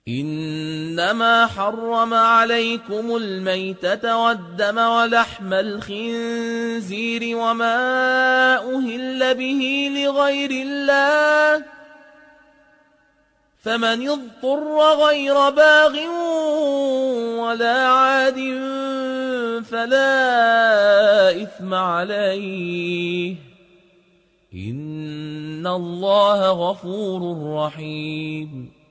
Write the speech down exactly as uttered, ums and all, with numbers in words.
إنما حرم عليكم الميتة والدم ولحم الخنزير وما أهل به لغير الله، فمن اضطر غير باغ ولا عاد فلا إثم عليه، إن الله غفور رحيم.